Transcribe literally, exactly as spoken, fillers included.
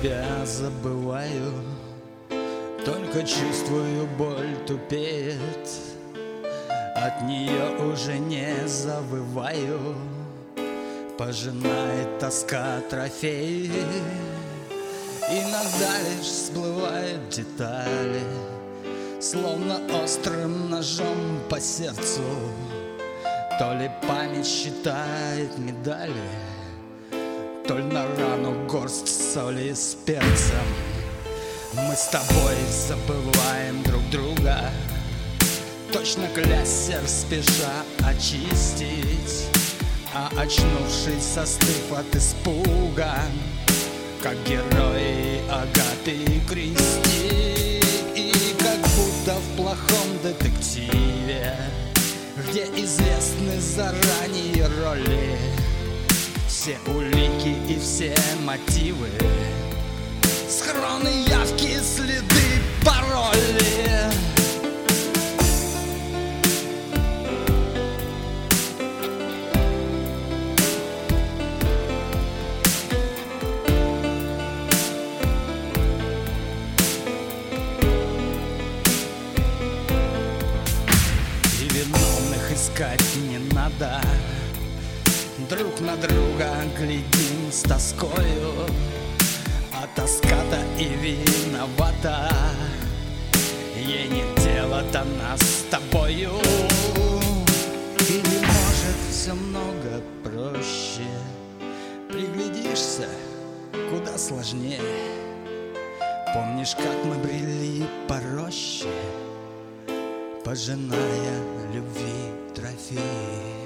тебя забываю, только чувствую, боль тупеет. От нее уже не завываю, пожинает тоска трофеи. Иногда лишь всплывают детали, словно острым ножом по сердцу. То ли память считает медали, то ли на рану горсть соли с перцем. Мы с тобой забываем друг друга, точно кляссер спеша очистить. А очнувшись, застыв от испуга, как герои Агаты и Кристи. И как будто в плохом детективе, где известны заранее роли, все улики и все мотивы, схроны, явки, следы, пароли. Искать не надо, друг на друга глядим с тоскою, а тоска-то и виновата, ей нет дела до нас с тобою. Или может все много проще, приглядишься куда сложнее. Помнишь, как мы брели по роще, пожиная любви трофеи?